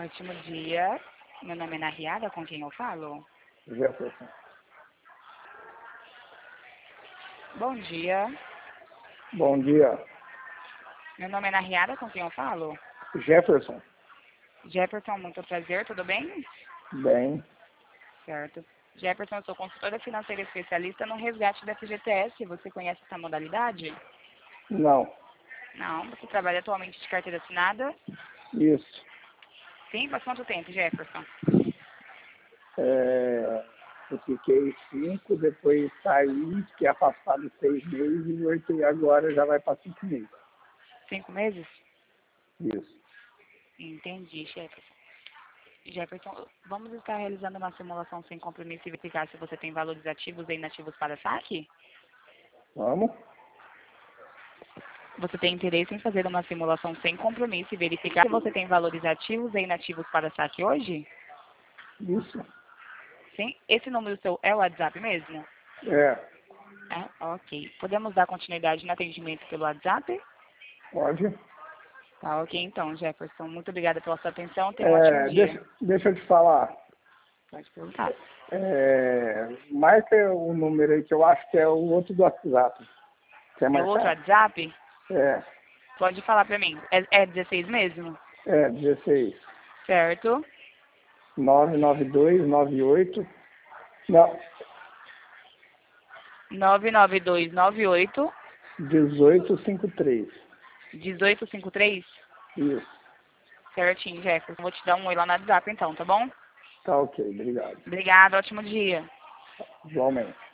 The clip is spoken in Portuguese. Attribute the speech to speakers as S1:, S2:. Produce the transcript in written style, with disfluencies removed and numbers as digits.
S1: Ótimo dia. Meu nome é Narriada, com quem eu falo?
S2: Jefferson.
S1: Bom dia.
S2: Bom dia.
S1: Meu nome é Narriada, com quem eu falo?
S2: Jefferson.
S1: Jefferson, muito prazer, tudo bem?
S2: Bem.
S1: Certo. Jefferson, eu sou consultora financeira especialista no resgate da FGTS. Você conhece essa modalidade?
S2: Não.
S1: Não. Você trabalha atualmente de carteira assinada?
S2: Isso.
S1: Sim? Faz quanto tempo, Jefferson?
S2: Eu fiquei 5, depois saí, fiquei afastado 6 meses e voltei agora, já vai para 5 meses.
S1: 5 meses?
S2: Isso.
S1: Entendi, Jefferson. Jefferson, vamos estar realizando uma simulação sem compromisso e verificar se você tem valores ativos e inativos para saque?
S2: Vamos?
S1: Você tem interesse em fazer uma simulação sem compromisso e verificar se você tem valores ativos e inativos para saque hoje?
S2: Isso.
S1: Sim? Esse número seu é o WhatsApp mesmo?
S2: É.
S1: É? Ok. Podemos dar continuidade no atendimento pelo WhatsApp?
S2: Pode?
S1: Tá, ok então, Jefferson. Muito obrigada pela sua atenção. Tenha um ótimo dia.
S2: Deixa eu te falar.
S1: Pode perguntar.
S2: Marca o número aí, que eu acho que é o outro do WhatsApp. Quer
S1: É o outro
S2: marcar?
S1: WhatsApp?
S2: É.
S1: Pode falar pra mim. É 16 mesmo?
S2: 16.
S1: Certo.
S2: 99298. Não,
S1: 99298
S2: 1853.
S1: 1853?
S2: Isso.
S1: Certinho, Jefferson. Vou te dar um oi lá no WhatsApp então, tá bom?
S2: Tá ok, obrigado.
S1: Obrigada, ótimo dia.
S2: Igualmente.